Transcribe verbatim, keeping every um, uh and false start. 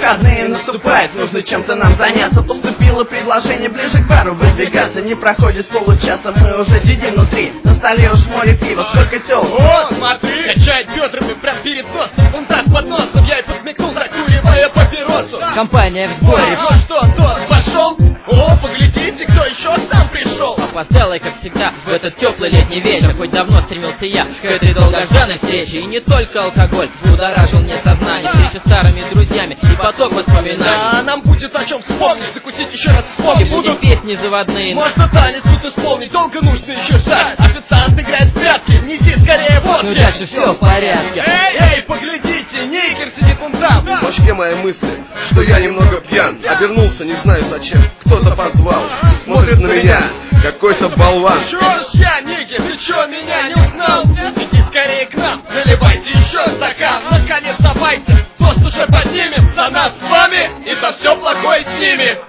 выходные наступают, нужно чем-то нам заняться. Поступило предложение ближе к бару выдвигаться. Не проходит получаса, мы уже сидим внутри. На столе уж море пива, сколько тёлок. О, смотри! Качает бедрами прям перед носом. Он так под носом, я и подмигнул, закуривая папиросу. Компания в сборе. Ну что, тост пошел? О, поглядите, кто еще сам пришел. Опоздалый, как всегда, в этот теплый летний вечер. Хоть давно стремился я к этой долгожданной встрече. И не только алкоголь будоражил мне сознание. Встреча с старыми друзьями и поток воспоминаний. Да, нам будет о чем вспомнить, закусить еще раз И вспомнить. будут песни заводные. Можно танец тут исполнить, долго нужно еще ждать. Официант играет в прятки, неси скорее водки. Ну дальше все в порядке. Эй, эй, поглядите, Никер сидит вон там. В башке моей мысли, что я немного пьян. Обернулся, не знаю зачем, кто-то позвал. Смотрит на меня какой-то болван. Чё ж я, Никер, ты чё, меня не узнал? Иди скорее к нам, наливайте еще стакан. Наконец давайте, тост уже поднимем за нас с вами и за все плохое с ними.